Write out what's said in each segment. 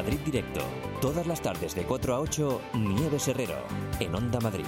Madrid Directo. Todas las tardes de 4 a 8, Nieves Herrero, en Onda Madrid.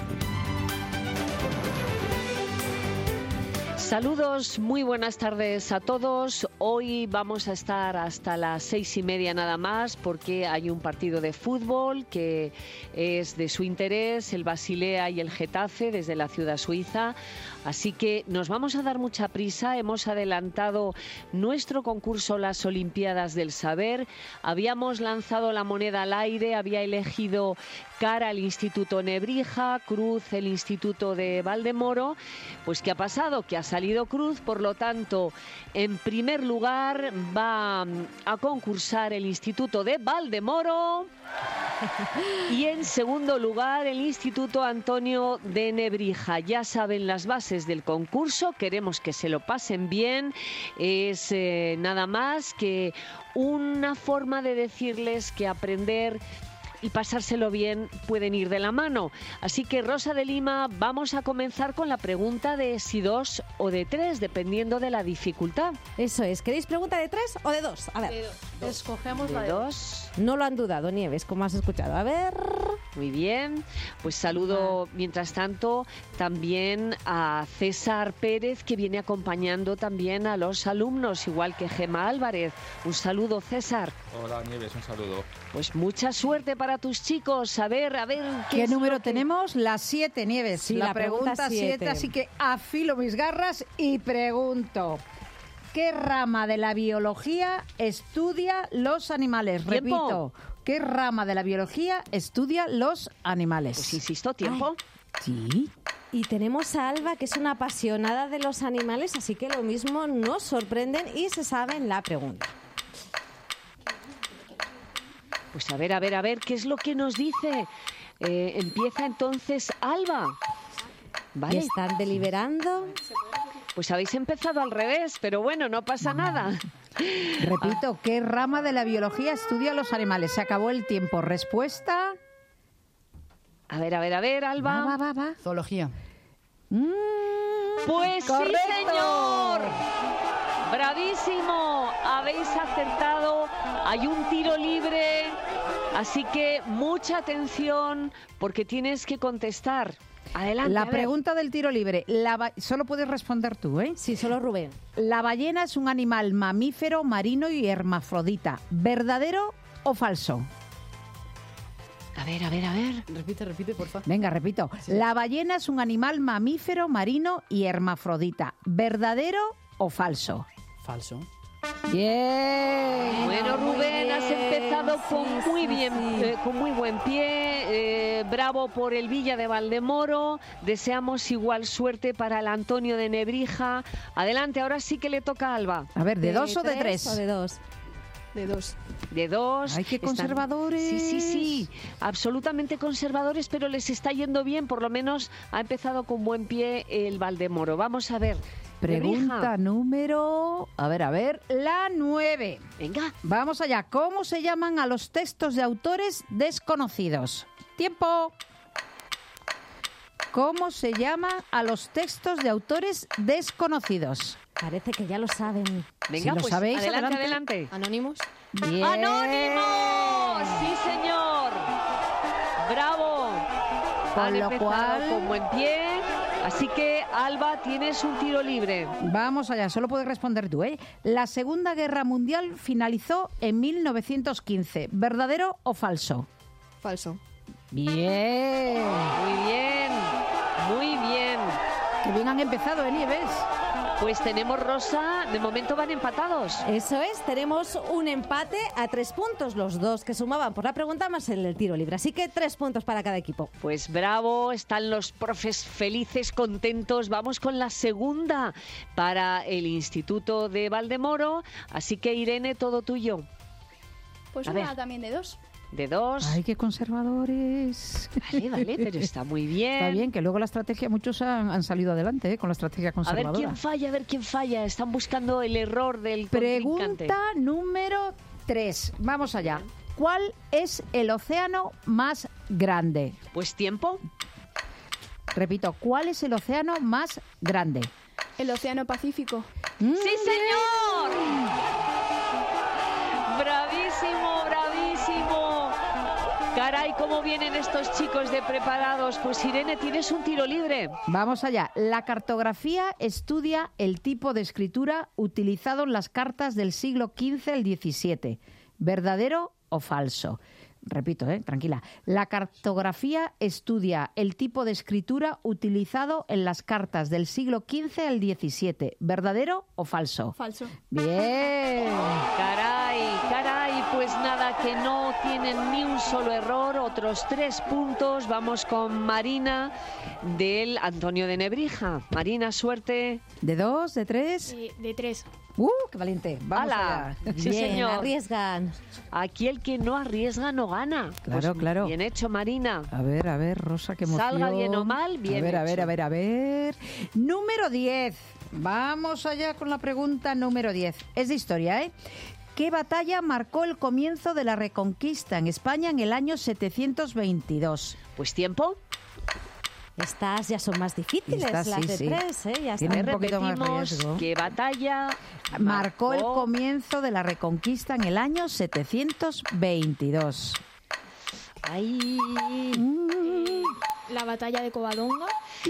Saludos, muy buenas tardes a todos. Hoy vamos a estar hasta las 6:30 nada más porque hay un partido de fútbol que es de su interés, el Basilea y el Getafe desde la ciudad suiza. Así que nos vamos a dar mucha prisa. Hemos adelantado nuestro concurso Las Olimpiadas del Saber. Habíamos lanzado la moneda al aire, había elegido cara al Instituto Nebrija, cruz el Instituto de Valdemoro. Pues ¿qué ha pasado? Que ha salido cruz, por lo tanto, en primer lugar va a concursar el Instituto de Valdemoro y en segundo lugar el Instituto Antonio de Nebrija. Ya saben las bases del concurso, queremos que se lo pasen bien, es nada más que una forma de decirles que aprender y pasárselo bien pueden ir de la mano. Así que, Rosa de Lima, vamos a comenzar con la pregunta de si 2 o de 3, dependiendo de la dificultad. Eso es. ¿Queréis pregunta de 3 o de 2? A ver. De dos. Escogemos la de de 2. No lo han dudado, Nieves, como has escuchado. A ver. Muy bien. Pues saludo, mientras tanto, también a César Pérez, que viene acompañando también a los alumnos, igual que Gemma Álvarez. Un saludo, César. Hola, Nieves, un saludo. Pues mucha suerte para tus chicos. A ver, ¿qué número tenemos? La 7, Nieves. Sí, la la pregunta 7, así que afilo mis garras y pregunto. ¿Qué rama de la biología estudia los animales? ¿Tiempo? Repito, ¿qué rama de la biología estudia los animales? Pues insisto, tiempo. Sí. Y tenemos a Alba, que es una apasionada de los animales, así que lo mismo nos sorprenden y se saben la pregunta. Pues a ver, ¿qué es lo que nos dice? Empieza entonces Alba. ¿Vale? ¿Están deliberando? Pues habéis empezado al revés, pero bueno, no pasa nada. Repito, ¿qué rama de la biología estudia los animales? Se acabó el tiempo. ¿Respuesta? A ver, Alba. Va. Zoología. Pues ¡correcto! sí, señor. Bravísimo, habéis acertado. Hay un tiro libre, así que mucha atención porque tienes que contestar. Adelante. La pregunta del tiro libre. Solo puedes responder tú, ¿eh? Sí, solo Rubén. La ballena es un animal mamífero, marino y hermafrodita. ¿Verdadero o falso? A ver. Repite, por favor. Venga, repito. Sí. La ballena es un animal mamífero, marino y hermafrodita. ¿Verdadero o falso? Falso. Bien. Bueno, Rubén, has empezado con muy buen pie. Bravo por el Villa de Valdemoro. Deseamos igual suerte para el Antonio de Nebrija. Adelante, ahora sí que le toca a Alba. A ver, ¿de 2 o de 3? O de 2. De 2. De 2. ¡Ay, qué conservadores! Sí, absolutamente conservadores, pero les está yendo bien. Por lo menos ha empezado con buen pie el Valdemoro. Vamos a ver. Pregunta Nebrija. número... A ver, la 9. Venga. Vamos allá. ¿Cómo se llaman a los textos de autores desconocidos? ¡Tiempo! ¿Cómo se llama a los textos de autores desconocidos? Parece que ya lo saben. Venga, Si lo pues sabéis, adelante. Anónimos. Bien. ¡Anónimos! ¡Sí, señor! ¡Bravo! Con Han lo empezado cual- con buen pie. Así que, Alba, tienes un tiro libre. Vamos allá, solo puedes responder tú, ¿eh? La Segunda Guerra Mundial finalizó en 1915. ¿Verdadero o falso? Falso. Bien. Muy bien. Que bien han empezado, Nieves. Pues tenemos, Rosa, de momento van empatados. Eso es, tenemos un empate a 3 puntos, los dos que sumaban por la pregunta más el del tiro libre. Así que 3 puntos para cada equipo. Pues bravo, están los profes felices, contentos. Vamos con la segunda para el Instituto de Valdemoro. Así que, Irene, todo tuyo. Pues A una ver. también de 2. De 2. Ay, qué conservadores. Vale, pero está muy bien. Está bien, que luego la estrategia, muchos han salido adelante, con la estrategia A ver conservadora. quién falla. Están buscando el error del contrincante. Pregunta número 3. Vamos allá. ¿Cuál es el océano más grande? Pues tiempo. Repito, ¿cuál es el océano más grande? El Océano Pacífico. ¡Sí, señor! Bravísimo, bravísimo. cómo vienen estos chicos de preparados. Pues Irene, tienes un tiro libre. Vamos allá. La cartografía estudia el tipo de escritura utilizado en las cartas del siglo XV al XVII. ¿Verdadero o falso? Repito, tranquila. La cartografía estudia el tipo de escritura utilizado en las cartas del siglo XV al XVII. ¿Verdadero o falso? Falso. Bien. Caray, pues nada, que no tienen ni un solo error, otros 3 puntos. Vamos con Marina del Antonio de Nebrija. Marina, suerte. ¿De 2? ¿De 3? De 3. ¡Qué valiente! Vamos ¡Hala! allá. Sí, Bien, señor. arriesgan. Aquí el que no arriesga no gana. Claro, Pues claro. Bien hecho, Marina. A ver, Rosa, qué emoción. Salga bien o mal, bien A hecho. ver. Número 10. Vamos allá con la pregunta número 10. Es de historia, ¿eh? ¿Qué batalla marcó el comienzo de la Reconquista en España en el año 722? Pues tiempo. Estas ya son más difíciles, Estas las sí, de sí. 3, ¿eh? Ya Tienen está. un poquito más Repetimos riesgo. qué batalla Marcó el comienzo de la Reconquista en el año 722. Ay. La batalla de Covadonga.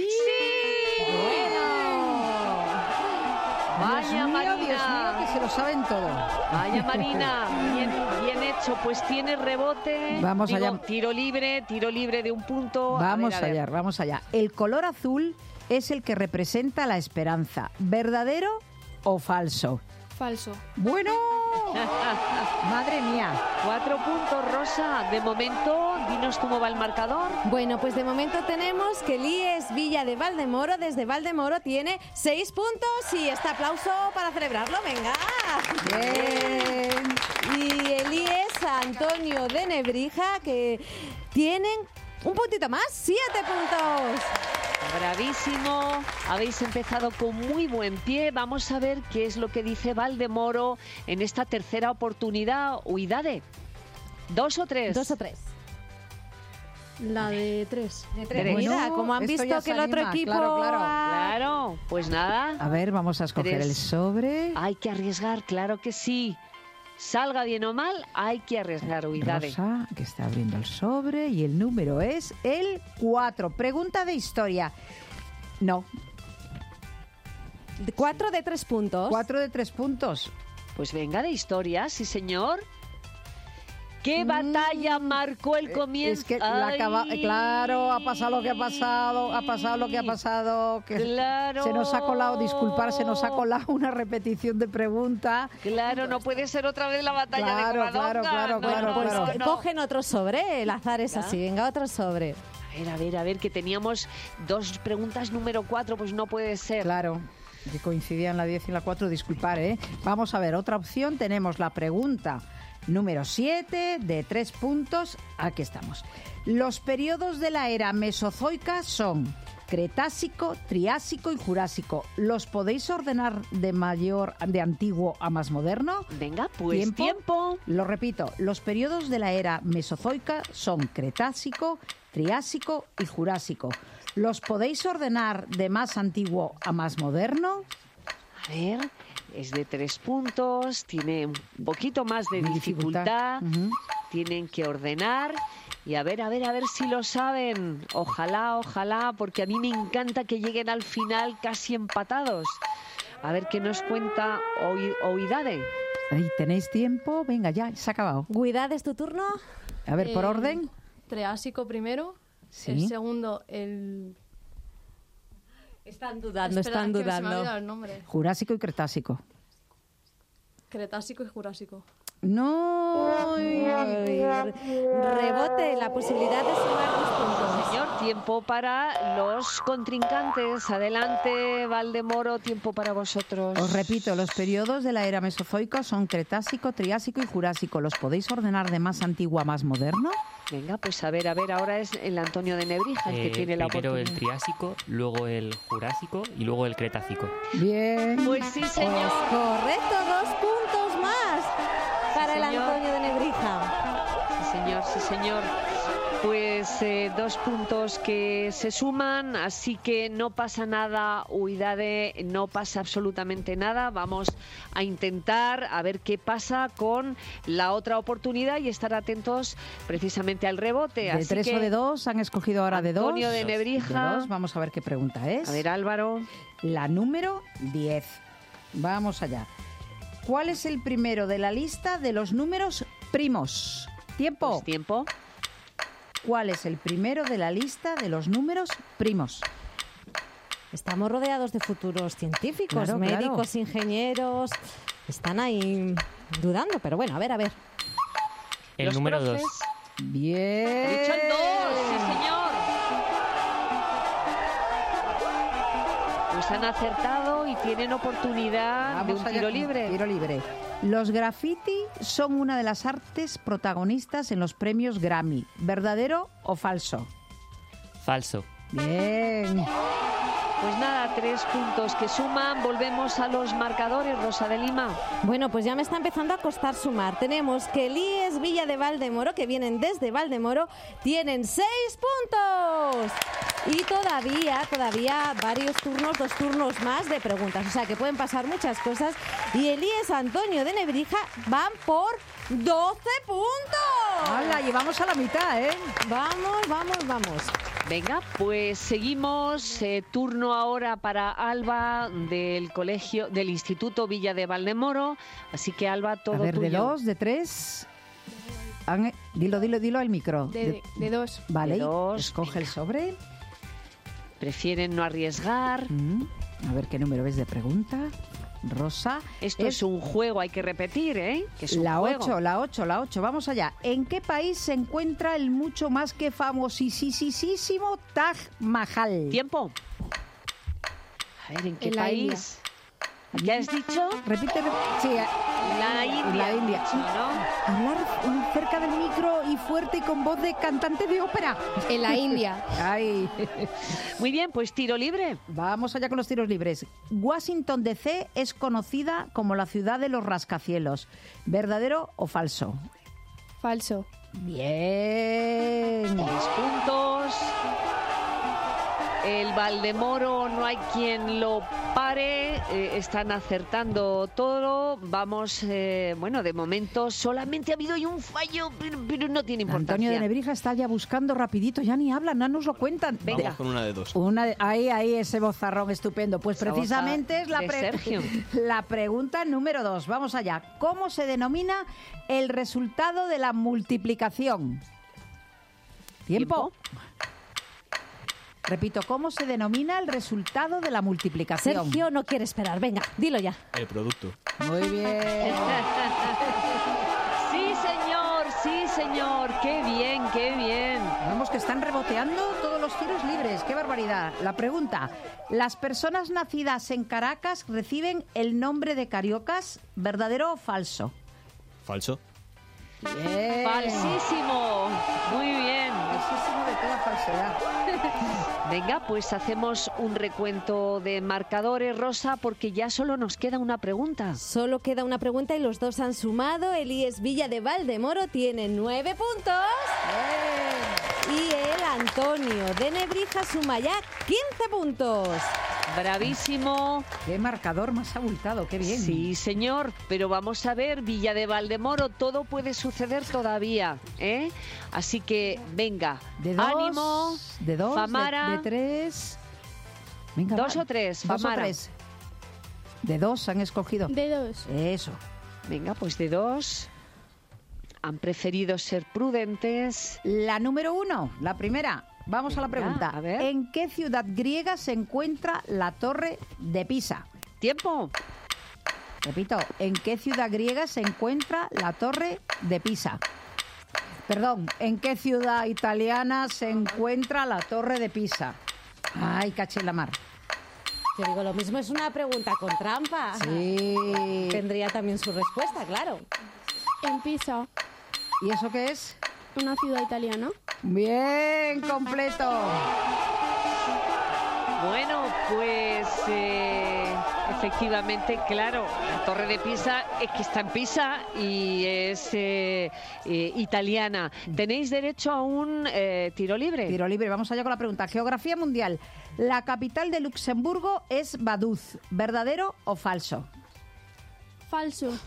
Vaya, Marina. Dios mío, que se lo saben todo. Vaya, Marina, bien hecho. Pues tiene rebote. Vamos allá. Tiro libre de un punto. Vamos A ver. vamos allá. El color azul es el que representa la esperanza. ¿Verdadero o falso? Falso. Bueno, madre mía. 4 puntos, Rosa. De momento, dinos cómo va el marcador. Bueno, pues de momento tenemos que el IES Villa de Valdemoro, desde Valdemoro, tiene 6 puntos y este aplauso para celebrarlo, venga. Bien. Y el IES Antonio de Nebrija, que tienen un puntito más, 7 puntos. Bravísimo. Habéis empezado con muy buen pie. Vamos a ver qué es lo que dice Valdemoro en esta tercera oportunidad. Huidade. 2 o 3. 2 o 3. La de 3. Tres. Mira, como han esto visto ya que el se otro anima, equipo... claro. Claro, pues nada. A ver, vamos a escoger 3. el sobre. Hay que arriesgar, claro que sí. Salga bien o mal, hay que arriesgar, Huidade. Rosa, que está abriendo el sobre, y el número es el 4. Pregunta de historia. No, 4 de 3 puntos. 4 de 3 puntos. Pues venga, de historia, sí señor. ¿Qué batalla marcó el comienzo? Es que Ay. claro, ha pasado lo que ha pasado, que Claro. se nos ha colado, disculpar, se nos ha colado una repetición de pregunta. Claro, no puede ser otra vez la batalla Claro, de Covadonga. claro, No, Pues no, que no. cogen otro sobre, el azar es así, venga, otro sobre. A ver, que teníamos 2 preguntas número 4, pues no puede ser. Claro, que coincidían la 10 y la 4, disculpar, ¿eh? Vamos a ver, otra opción, tenemos la pregunta número 7 de 3 puntos. Aquí estamos. Los periodos de la era mesozoica son Cretácico, Triásico y Jurásico. ¿Los podéis ordenar de antiguo a más moderno? Venga, pues tiempo. Lo repito, los periodos de la era mesozoica son Cretácico, Triásico y Jurásico. ¿Los podéis ordenar de más antiguo a más moderno? A ver, es de 3 puntos, tiene un poquito más de dificultad. Ujú. Tienen que ordenar y a ver si lo saben. Ojalá, porque a mí me encanta que lleguen al final casi empatados. A ver qué nos cuenta Huidade. Ahí tenéis tiempo, venga ya, se ha acabado. Guidad, ¿es tu turno? A ver, por orden. Triásico primero. Sí. El segundo, el... Están dudando, Espera, están que se me ha dudando. olvidado el nombre. Jurásico y Cretácico. Cretácico y Jurásico. No. Rebote, la posibilidad de sumar 2 puntos. Señor, tiempo para los contrincantes. Adelante, Valdemoro, tiempo para vosotros. Os repito, los periodos de la era mesozoica son Cretácico, Triásico y Jurásico. ¿Los podéis ordenar de más antiguo a más moderno? Venga, pues a ver, ahora es el Antonio de Nebrija el que tiene la Primero el oportunidad. Triásico, luego el Jurásico y luego el Cretácico. Bien. Pues sí, señor. Pues correcto, 2 puntos más para el señor. Antonio de Nebrija. Sí, señor. pues 2 puntos que se suman, así que no pasa nada, Huidade, no pasa absolutamente nada. Vamos a intentar a ver qué pasa con la otra oportunidad y estar atentos precisamente al rebote. ¿De así 3 que, o de 2? Han escogido ahora de 2. Antonio de Nebrija. De 2. Vamos a ver qué pregunta es. A ver, Álvaro. La número 10. Vamos allá. ¿Cuál es el primero de la lista de los números primos? Tiempo. Pues tiempo. ¿Cuál es el primero de la lista de los números primos? Estamos rodeados de futuros científicos, Claro, médicos, claro. ingenieros. Están ahí dudando, pero bueno, a ver, a ver. El Los número 2. profes. Bien. He dicho el 2, sí señor. Pues han acertado y tienen oportunidad de un allá tiro con libre. Tiro libre. Los graffiti son una de las artes protagonistas en los premios Grammy. ¿Verdadero o falso? Falso. Bien. Pues nada, 3 puntos que suman. Volvemos a los marcadores, Rosa de Lima. Bueno, pues ya me está empezando a costar sumar. Tenemos que el IES Villa de Valdemoro, que vienen desde Valdemoro, tienen 6 puntos. Y todavía varios turnos, 2 turnos más de preguntas. O sea, que pueden pasar muchas cosas. Y el IES Antonio de Nebrija van por 12 puntos. ¡Hala! Llevamos a la mitad, ¿eh? Vamos. Venga, pues seguimos. Turno ahora para Alba del Instituto Villa de Valdemoro. Así que, Alba, todo A ver, tuyo. de 2, de 3. Dilo al micro. De 2. Vale, de 2, escoge el sobre. Prefieren no arriesgar. A ver qué número es de pregunta. Rosa. Esto es un juego, hay que repetir, ¿eh? Que es un La juego. 8, la 8, la 8. Vamos allá. ¿En qué país se encuentra el mucho más que famosísimo Taj Mahal? ¿Tiempo? A ver, ¿en qué En la país? ¿Ya has dicho? Repite. Sí, La India. La India. has dicho, ¿no? hablar cerca del micro y fuerte y con voz de cantante de ópera. En la India. Ay. Muy bien, pues tiro libre. Vamos allá con los tiros libres. Washington DC es conocida como la ciudad de los rascacielos. ¿Verdadero o falso? Falso. Bien. 3 puntos. El Valdemoro no hay quien lo pare, están acertando todo. Vamos, bueno, de momento solamente ha habido hoy un fallo, pero no tiene importancia. Antonio de Nebrija está ya buscando rapidito, ya ni hablan, no nos lo cuentan. Venga. Vamos con una de dos. Ahí, ese bozarrón estupendo. Pues Esa precisamente voz es de Sergio. la pregunta número 2. Vamos allá. ¿Cómo se denomina el resultado de la multiplicación? ¿Tiempo? Repito, ¿cómo se denomina el resultado de la multiplicación? Sergio no quiere esperar. Venga, dilo ya. El producto. Muy bien. Sí, señor. Qué bien, qué bien. Vamos, que están reboteando todos los tiros libres. ¡Qué barbaridad! La pregunta. ¿Las personas nacidas en Caracas reciben el nombre de cariocas? ¿Verdadero o falso? Falso. Bien. Falsísimo. Muy bien. Falsísimo de toda falsedad. Venga, pues hacemos un recuento de marcadores, Rosa, porque ya solo nos queda una pregunta. Solo queda una pregunta y los dos han sumado. El IES Villa de Valdemoro tiene 9 puntos. Y el Antonio de Nebrija suma ya 15 puntos. Bravísimo. ¡Qué marcador más abultado! ¡Qué bien! Sí, señor, pero vamos a ver, Villa de Valdemoro, todo puede suceder todavía, ¿eh? Así que, venga, De dos, ánimo, de dos, Famara. de tres. Venga, ¿Dos va. o tres, 2 o Famara? 3. De 2 han escogido. De 2. Eso. Venga, pues de 2. Han preferido ser prudentes. La número 1, la primera. Vamos a la Venga, pregunta. a ver. ¿En qué ciudad griega se encuentra la Torre de Pisa? ¡Tiempo! Repito, ¿en qué ciudad griega se encuentra la Torre de Pisa? Perdón, ¿en qué ciudad italiana se encuentra la Torre de Pisa? Ay, caché la mar. Te digo, lo mismo es una pregunta con trampa. Sí. Tendría también su respuesta, claro. En Pisa, ¿Y eso qué es? una ciudad italiana. Bien, completo. Bueno, pues efectivamente, claro, la Torre de Pisa es que está en Pisa y es italiana. Tenéis derecho a un tiro libre. Tiro libre. Vamos allá con la pregunta. Geografía mundial. La capital de Luxemburgo es Vaduz. ¿Verdadero o falso? Falso.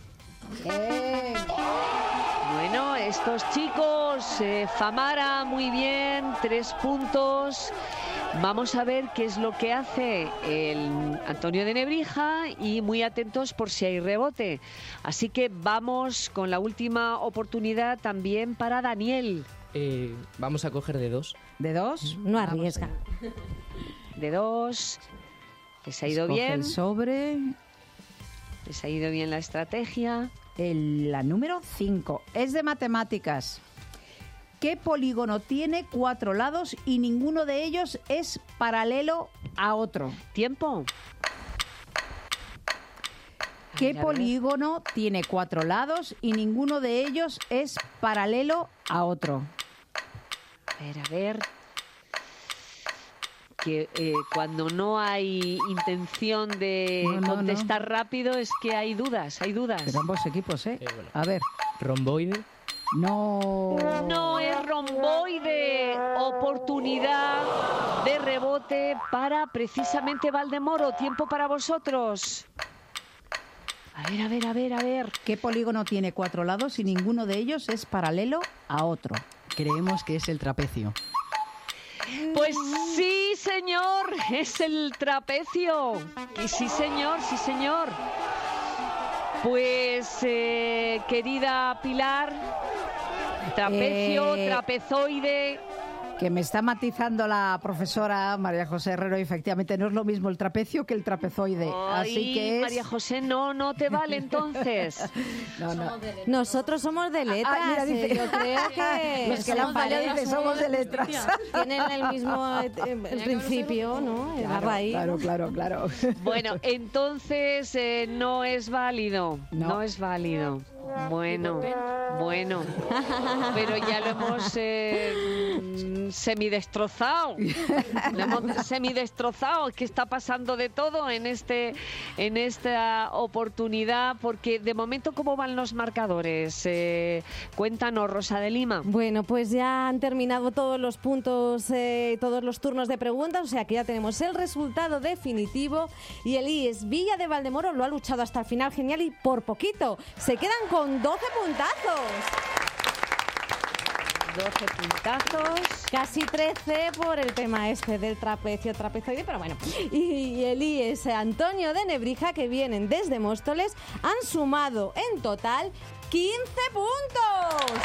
Bueno, estos chicos, Famara, muy bien, 3 puntos. Vamos a ver qué es lo que hace el Antonio de Nebrija y muy atentos por si hay rebote. Así que vamos con la última oportunidad también para Daniel. Vamos a coger de 2. ¿De 2? No arriesga. De 2. Les ha ido Escoge bien. el sobre. Les ha ido bien la estrategia. La número 5 es de matemáticas. ¿Qué polígono tiene 4 lados y ninguno de ellos es paralelo a otro? ¿Tiempo? ¿Qué A ver. polígono tiene 4 lados y ninguno de ellos es paralelo a otro? A ver. Que cuando no hay intención de No. contestar rápido es que hay dudas. Pero ambos equipos, ¿eh? Bueno. A ver. Romboide. No. No es romboide. Oportunidad de rebote para precisamente Valdemoro. Tiempo para vosotros. A ver. ¿Qué polígono tiene 4 lados y ninguno de ellos es paralelo a otro? Creemos que es el trapecio. Pues sí, señor, es el trapecio. Y sí, señor. Pues, querida Pilar, trapecio, trapezoide. Que me está matizando la profesora María José Herrero, y efectivamente no es lo mismo el trapecio que el trapezoide. Ay, Así que es... María José, no te vale entonces. No. Nosotros somos de letras. mira, dice- Yo creo que Los que la han fallado dicen somos de letras. tienen el mismo el principio, ¿no? La raíz. Claro. Bueno, entonces no es válido. No es válido. Bueno, pero ya lo hemos semidestrozado. Lo hemos semidestrozado. Es que está pasando de todo en esta oportunidad, porque de momento, ¿cómo van los marcadores? Cuéntanos, Rosa de Lima. Bueno, pues ya han terminado todos los puntos, todos los turnos de preguntas, o sea que ya tenemos el resultado definitivo y el IES Villa de Valdemoro lo ha luchado hasta el final, genial, y por poquito. Se quedan con 12 puntazos. 12 puntazos. Casi 13 por el tema este del trapezoide, pero bueno. Y el IES Antonio de Nebrija, que vienen desde Móstoles, han sumado en total 15 puntos.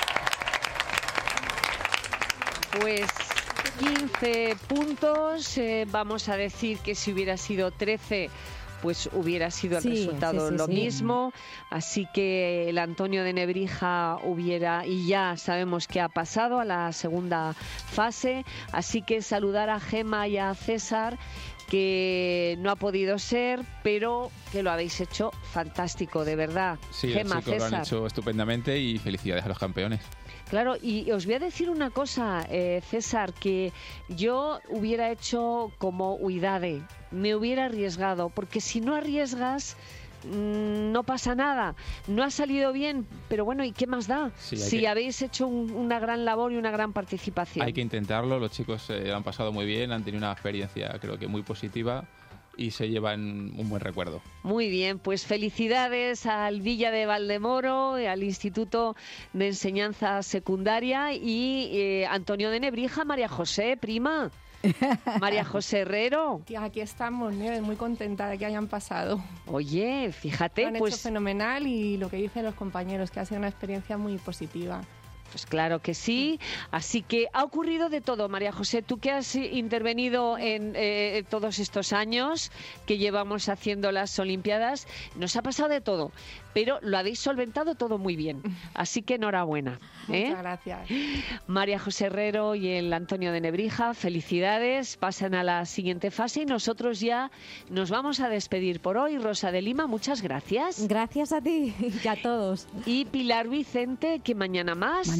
Pues 15 puntos. Vamos a decir que si hubiera sido 13... pues hubiera sido el resultado lo mismo. Así que el Antonio de Nebrija y ya sabemos que ha pasado a la segunda fase. Así que saludar a Gemma y a César, que no ha podido ser, pero que lo habéis hecho fantástico, de verdad. Sí, Gemma, los chicos lo han César. hecho estupendamente y felicidades a los campeones. Claro, y os voy a decir una cosa, César, que yo hubiera hecho como Huidade, me hubiera arriesgado, porque si no arriesgas no pasa nada. No ha salido bien, pero bueno, ¿y qué más da? Sí, si habéis hecho una gran labor y una gran participación. Hay que intentarlo, los chicos lo han pasado muy bien, han tenido una experiencia creo que muy positiva y se llevan un buen recuerdo. Muy bien, pues felicidades al Villa de Valdemoro, al Instituto de Enseñanza Secundaria y Antonio de Nebrija, María José, prima. María José Herrero. Aquí estamos, Nieves, muy contenta de que hayan pasado. Oye, fíjate, Lo han pues... hecho fenomenal y lo que dicen los compañeros, que ha sido una experiencia muy positiva. Pues claro que sí. Así que ha ocurrido de todo, María José. Tú que has intervenido en todos estos años que llevamos haciendo las Olimpiadas, nos ha pasado de todo, pero lo habéis solventado todo muy bien. Así que enhorabuena. Muchas gracias. María José Herrero y el Antonio de Nebrija, felicidades. Pasan a la siguiente fase y nosotros ya nos vamos a despedir por hoy. Rosa de Lima, muchas gracias. Gracias a ti y a todos. Y Pilar Vicente, que mañana más.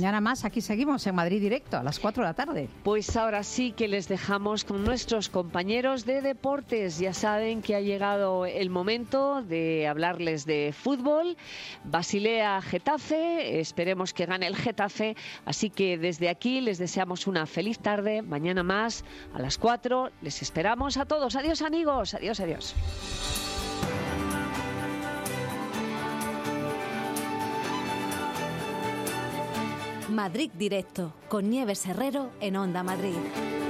Mañana más, aquí seguimos en Madrid Directo, a las 4 de la tarde. Pues ahora sí que les dejamos con nuestros compañeros de deportes. Ya saben que ha llegado el momento de hablarles de fútbol. Basilea-Getafe, esperemos que gane el Getafe. Así que desde aquí les deseamos una feliz tarde. Mañana más, a las 4, les esperamos a todos. Adiós, amigos. Adiós, adiós. Madrid Directo, con Nieves Herrero en Onda Madrid.